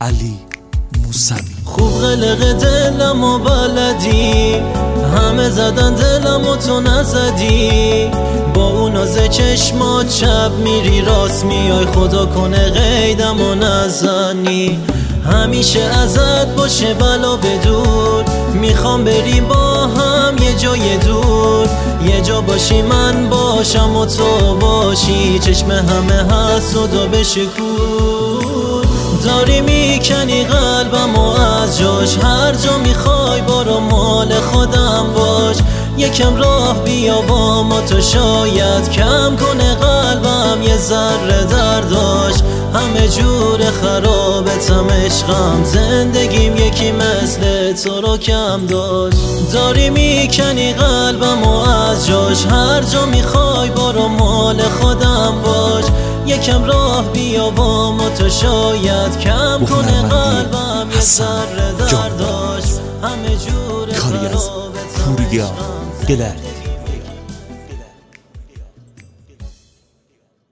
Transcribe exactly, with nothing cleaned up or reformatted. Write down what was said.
علی موسوی. خوب قلق دلم و بلدی، همه زدن دلم و تو نزدی. با اون ناز چشمات شب میری راست میای، خدا کنه قیدم و نزنی. همیشه ازت باشه بلا بدور، میخوام بریم با هم یه جای دور. یه جا باشی من باشم و تو باشی، چشم همه حسودا بشکور. داری میکنی قلبم و از جاش، هر جا میخوای برو مال خودم باش. یکم راه بیا با ما تو، شاید کم کنه قلبم یه ذره درداش. همه جور خرابتم عشقم، زندگیم یکی مثل تو رو کم داشت. داری میکنی قلبم و از جاش، هر جا میخوای برو مال خودم باش. یکم راه بیا با ما تو، شاید کم کنه قلبم یه ذره درداش. همه جور کاری از پوریا گلر